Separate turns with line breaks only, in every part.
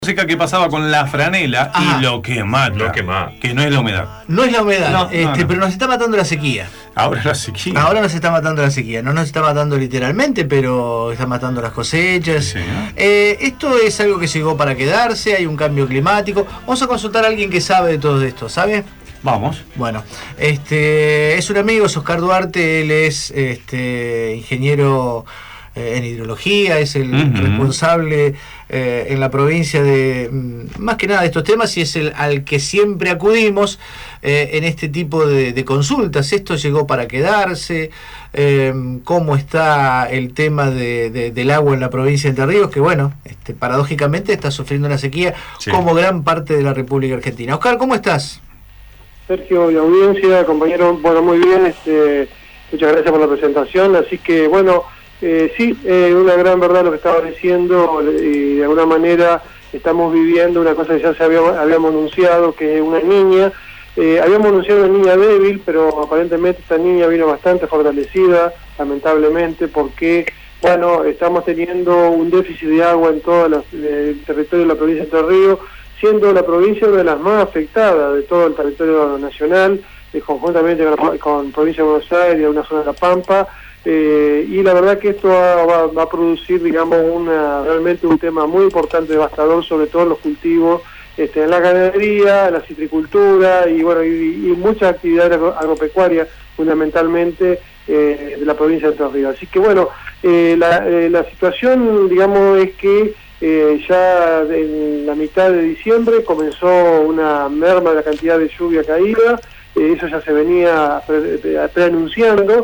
Música que pasaba con la franela.
Ajá.
Y lo que mata, que no es la humedad.
No es la humedad,
No.
pero nos está matando la sequía.
Ahora la sequía.
Ahora nos está matando la sequía. No nos está matando literalmente, pero está matando las cosechas.
Sí, ¿no?
Esto es algo que llegó para quedarse, hay un cambio climático. Vamos a consultar a alguien que sabe de todo esto, ¿sabe?
Vamos.
Bueno, es un amigo, es Oscar Duarte, él es ingeniero en hidrología, es el responsable en la provincia de, más que nada, de estos temas, y es el al que siempre acudimos en este tipo de consultas. Esto llegó para quedarse. Cómo está el tema del agua en la provincia de Entre Ríos, que bueno, paradójicamente está sufriendo una sequía,
sí,
como gran parte de la República Argentina. Oscar, ¿cómo estás?
Sergio y audiencia, compañero, bueno, muy bien, muchas gracias por la presentación. Así que bueno, sí, una gran verdad lo que estaba diciendo, y de alguna manera estamos viviendo una cosa que ya habíamos anunciado, que es una niña. Habíamos anunciado una niña débil, pero aparentemente esta niña vino bastante fortalecida, lamentablemente, porque bueno, estamos teniendo un déficit de agua en todo el territorio de la provincia de Entre Ríos, siendo la provincia una de las más afectadas de todo el territorio nacional, conjuntamente con provincia de Buenos Aires y una zona de La Pampa. Y la verdad que esto va a producir, digamos, realmente un tema muy importante, devastador, sobre todo en los cultivos, en la ganadería, en la citricultura y bueno, y muchas actividades agropecuarias, fundamentalmente de la provincia de Entre Ríos. Así que bueno, la situación, digamos, es que ya en la mitad de diciembre comenzó una merma de la cantidad de lluvia caída, eso ya se venía preanunciando.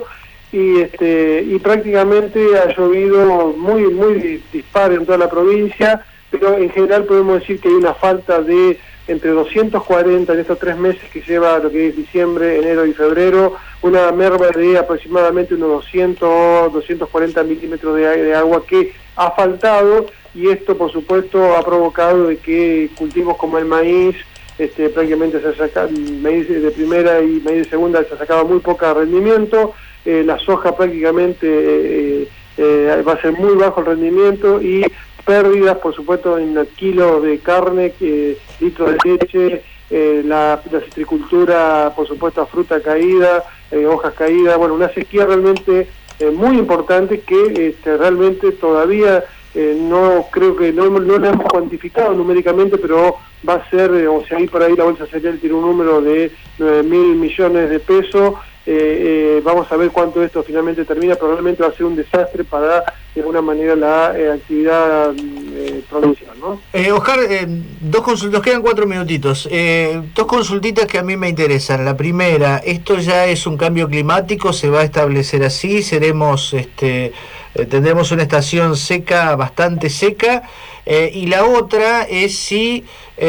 Y prácticamente ha llovido muy dispar en toda la provincia, pero en general podemos decir que hay una falta de entre 240 en estos 3 meses que lleva lo que es diciembre, enero y febrero, una merma de aproximadamente unos 240 milímetros de agua que ha faltado, y esto por supuesto ha provocado de que cultivos como el maíz, prácticamente se saca, maíz de primera y maíz de segunda se sacaba muy poco rendimiento. La soja prácticamente va a ser muy bajo el rendimiento, y pérdidas, por supuesto, en kilos de carne, litros de leche, la citricultura, por supuesto, fruta caída, hojas caídas. Bueno, una sequía realmente muy importante que realmente todavía no creo que no la hemos cuantificado numéricamente, pero va a ser, o sea, ahí por ahí la bolsa cereal tiene un número de 9.000 millones de pesos. Vamos a ver cuánto esto finalmente termina, pero realmente va a ser un desastre para, de alguna manera, la actividad provincial, ¿no?
Oscar, dos consultas, nos quedan 4 minutitos. 2 consultitas que a mí me interesan. La primera, ¿esto ya es un cambio climático? ¿Se va a establecer así? Tendremos una estación seca, bastante seca. Y la otra es si,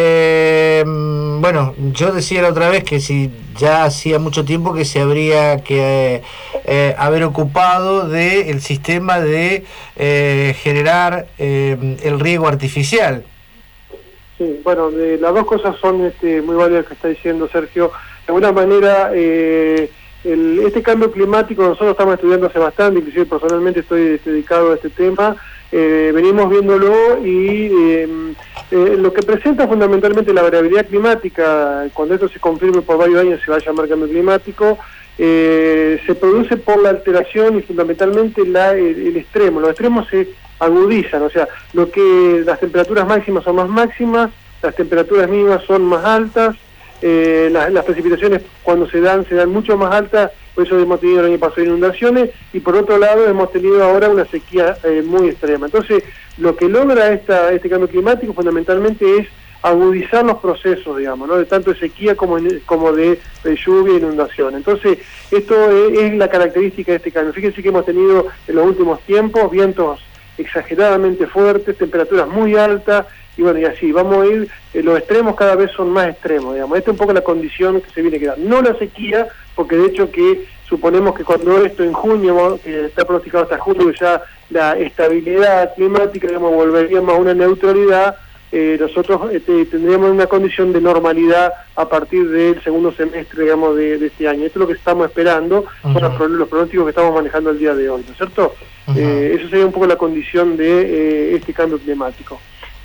bueno, yo decía la otra vez que si ya hacía mucho tiempo que se habría que haber ocupado del sistema de generar el riego artificial.
Sí, bueno, las dos cosas son muy válidas que está diciendo Sergio. De alguna manera, este cambio climático nosotros estamos estudiando hace bastante, inclusive personalmente estoy dedicado a este tema. Venimos viéndolo, y lo que presenta fundamentalmente la variabilidad climática, cuando esto se confirme por varios años se va a llamar cambio climático, se produce por la alteración y fundamentalmente el extremo. Los extremos se agudizan, o sea, las temperaturas máximas son más máximas, las temperaturas mínimas son más altas, las precipitaciones cuando se dan mucho más altas. Por eso hemos tenido el año pasado inundaciones, y por otro lado hemos tenido ahora una sequía muy extrema. Entonces, lo que logra este cambio climático fundamentalmente es agudizar los procesos, digamos, ¿no? De tanto de sequía como de lluvia e inundación. Entonces, esto es la característica de este cambio. Fíjense que hemos tenido en los últimos tiempos vientos exageradamente fuertes, temperaturas muy altas, y bueno, y así vamos a ir, los extremos cada vez son más extremos, digamos. Esta es un poco la condición que se viene quedando. No la sequía, porque de hecho que suponemos que cuando esto en junio, que está pronosticado hasta junio, ya la estabilidad climática, digamos, volveríamos a una neutralidad. Nosotros tendríamos una condición de normalidad a partir del segundo semestre, digamos, de este año. Esto es lo que estamos esperando, son los pronósticos que estamos manejando el día de hoy, ¿no es cierto? Eso sería un poco la condición de este cambio climático.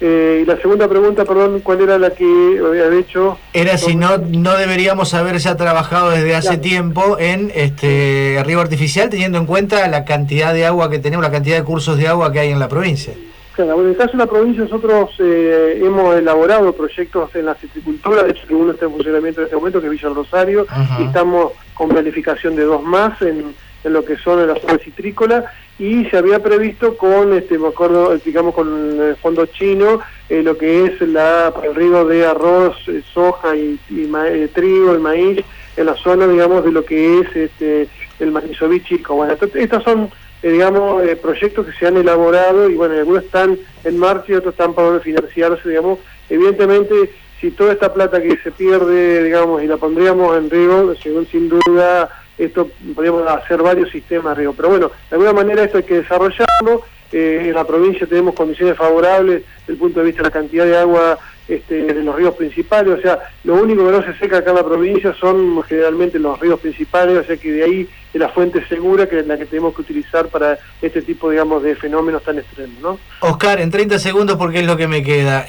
Y la segunda pregunta, perdón, ¿cuál era la que había hecho?
Era si no deberíamos haber ya trabajado desde hace tiempo en riego artificial, teniendo en cuenta la cantidad de agua que tenemos, la cantidad de cursos de agua que hay en la provincia.
Claro, en el caso de la provincia nosotros hemos elaborado proyectos en la citricultura, de hecho que uno está en funcionamiento en este momento, que es Villa del Rosario, y estamos con planificación de 2 más en lo que son en la zona citrícola, y se había previsto con, me acuerdo, digamos, con el fondo chino, lo que es el riego de arroz, soja y trigo, el maíz, en la zona, digamos, de lo que es el Manisoví chico. Bueno, estas son proyectos que se han elaborado y bueno, algunos están en marcha y otros están para financiarse, digamos. Evidentemente, si toda esta plata que se pierde, digamos, y la pondríamos en riego, sin duda, esto podríamos hacer varios sistemas de riego. Pero bueno, de alguna manera esto hay que desarrollarlo. En la provincia tenemos condiciones favorables desde el punto de vista de la cantidad de agua en los ríos principales, o sea, lo único que no se seca acá en la provincia son generalmente los ríos principales, o sea que de ahí es la fuente segura que es la que tenemos que utilizar para este tipo, digamos, de fenómenos tan extremos, ¿no?
Oscar, en 30 segundos porque es lo que me queda.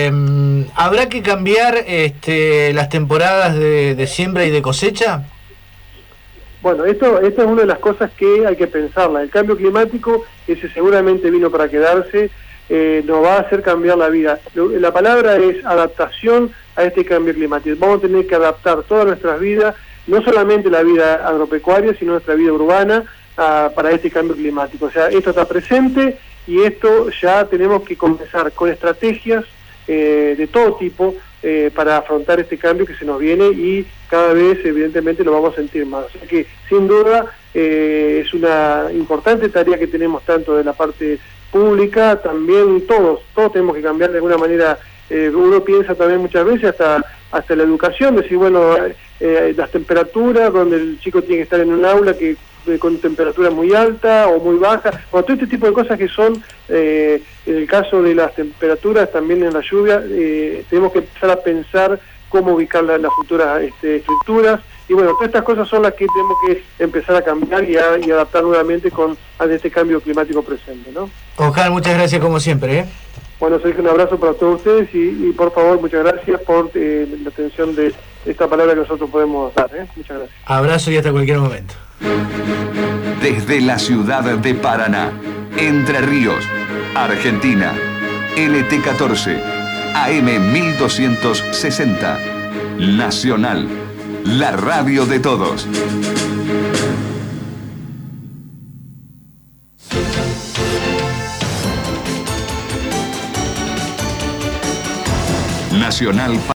¿Habrá que cambiar las temporadas de siembra y de cosecha?
Bueno, esto es una de las cosas que hay que pensarla. El cambio climático, ese seguramente vino para quedarse, nos va a hacer cambiar la vida. La palabra es adaptación a este cambio climático. Vamos a tener que adaptar todas nuestras vidas, no solamente la vida agropecuaria, sino nuestra vida urbana, para este cambio climático. O sea, esto está presente y esto ya tenemos que comenzar con estrategias de todo tipo para afrontar este cambio que se nos viene y cada vez evidentemente lo vamos a sentir más. O sea que sin duda es una importante tarea que tenemos tanto de la parte pública, también todos tenemos que cambiar de alguna manera. Uno piensa también muchas veces hasta la educación, decir, bueno, las temperaturas, donde el chico tiene que estar en un aula que con temperatura muy alta o muy baja, todo este tipo de cosas que son, en el caso de las temperaturas, también en la lluvia, tenemos que empezar a pensar cómo ubicar las futuras estructuras, y bueno, todas estas cosas son las que tenemos que empezar a cambiar y adaptar nuevamente a este cambio climático presente, ¿no?
Oscar, muchas gracias como siempre,
Bueno, Sergio, un abrazo para todos ustedes y por favor, muchas gracias por la atención de esta palabra que nosotros podemos dar, Muchas gracias.
Abrazo y hasta cualquier momento.
Desde la ciudad de Paraná, Entre Ríos, Argentina, LT14, AM 1260, Nacional, la radio de todos. Nacional